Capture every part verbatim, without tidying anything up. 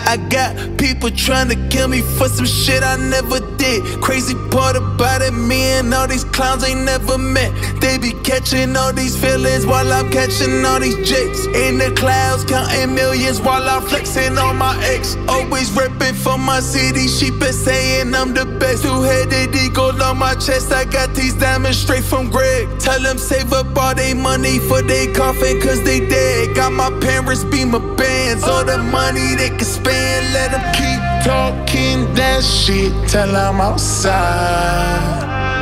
I got people trying to kill me for some shit I never did. Crazy part about it, me and all these clowns ain't never met. They be catching all these feelings while I'm catching all these jakes. In the clouds, counting millions while I'm flexing on my ex. Always repping for my city, she been saying I'm the best. Two-headed eagle on my chest, I got these diamonds straight from Greg. Tell them save up all they money for they coffin cause they dead. Got my parents be my bands, all the money they can spend. Let them keep talking that shit till I'm outside.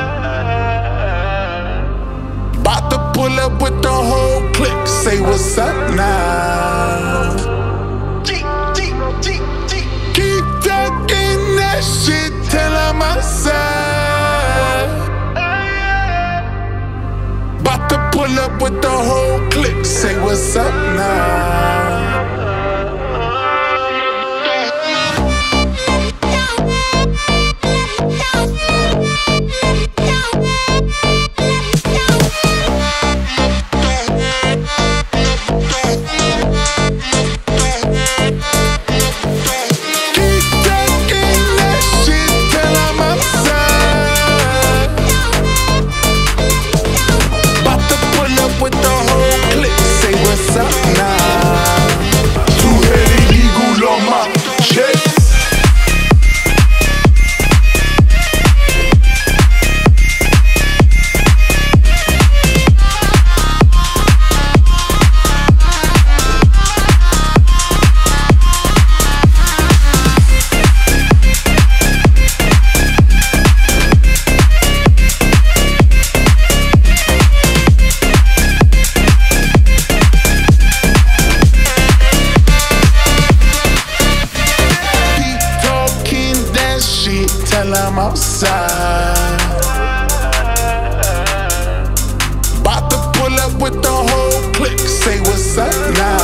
Bout to pull up with the whole clique, say what's up now. Keep talking that shit till I'm outside. Bout to pull up with the whole clique, say what's up now. Till I'm outside. Bout to pull up with the whole clique, say what's up now.